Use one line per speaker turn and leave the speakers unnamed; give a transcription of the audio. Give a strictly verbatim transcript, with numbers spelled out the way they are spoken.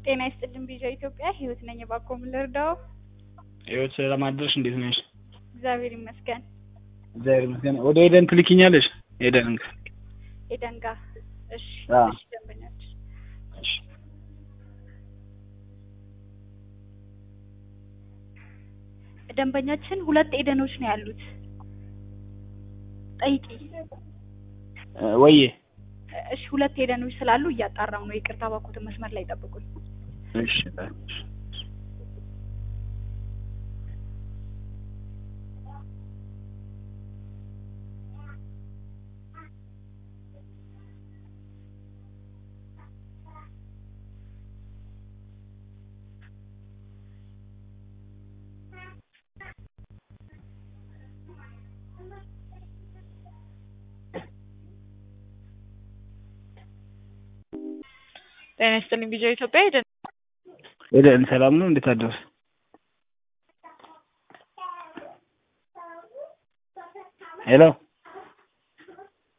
ጤና ይስጥልኝ ቪዥን ኢትዮጵያ ህይወት ነኝ ባኮም ልርዳው
ህይወት ለማድረሽ እንዴት ነሽ?
እግዚአብሔር ይመስገን።
እግዚአብሔር ይመስገን። ወደ ኤደን ትልኪኛለሽ? ኤደን እንካ
ኤደን ጋር እሺ
አዎ
እሺ ደንበኛች
እሺ
ደንበኛችን ሁለት ኤደኖች ነው ያሉት። ጠይቂ
ወይ
እሺ ሁለት ኤደኖች ስላሉ እያጣራው ነው። ይቅርታ ባኮት መስመር ላይ ጠብቁኝ።
እሺ
ጤና ይስጥልኝ ቪዥን ኢትዮጵያ ኤደን
ኤደን ሰላም ነው? እንዴት አደርሽ? ሄሎ